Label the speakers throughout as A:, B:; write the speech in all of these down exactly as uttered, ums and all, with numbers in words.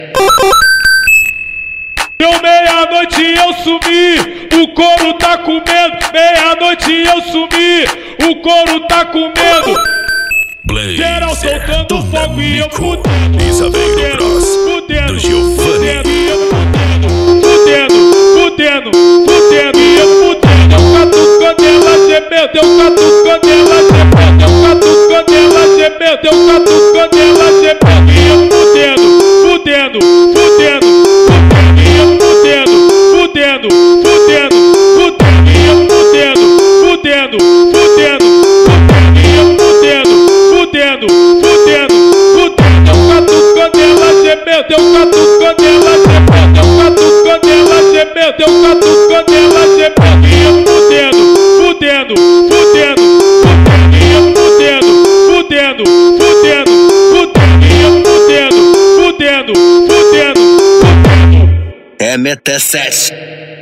A: Deu meia-noite eu sumi, o couro tá comendo. Meia-noite eu sumi, o couro tá comendo. Geral soltando fogo e eu fudendo,
B: Isabeiro Bros,
A: fudendo,
B: do Giovanni.
A: Fudendo, fudendo, fudendo e eu fudendo. Eu catucando ela gemendo, eu catucando ela gemendo, eu catucando ela gemendo, eu catucando ela gemendo e eu fudendo, fudendo, fudendo, fudendo e eu fudendo, fudendo, fudendo, fudendo e eu fudendo, fudendo, fudendo, fudendo e eu fudendo, fudendo, fudendo, fudendo. Eu catucando ela gemendo, eu catucando ela gemendo, eu catucando ela gemendo, eu catucando ela gemendo e eu fudendo, fudendo, fudendo, fudendo e eu fudendo, fudendo, fudendo, fudendo e eu fudendo, fudendo, fudendo, fudendo.
B: É meta sete.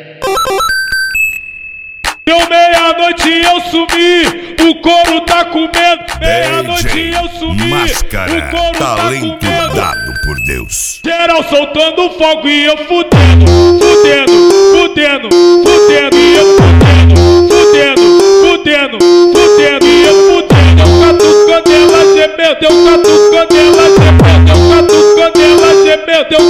A: Deu meia-noite eu sumi, o couro tá comendo. Meia-noite eu sumi,
C: Máscara,
A: o couro tá
C: talento
A: comendo.
C: dado por Deus.
A: Geral soltando fogo e eu fudendo, fudendo, fudendo, fudendo e eu fudendo, fudendo, fudendo, fudendo e eu fudendo. Eu catucando ela gemendo, eu catucando ela gemendo, eu catucando ela gemendo, eu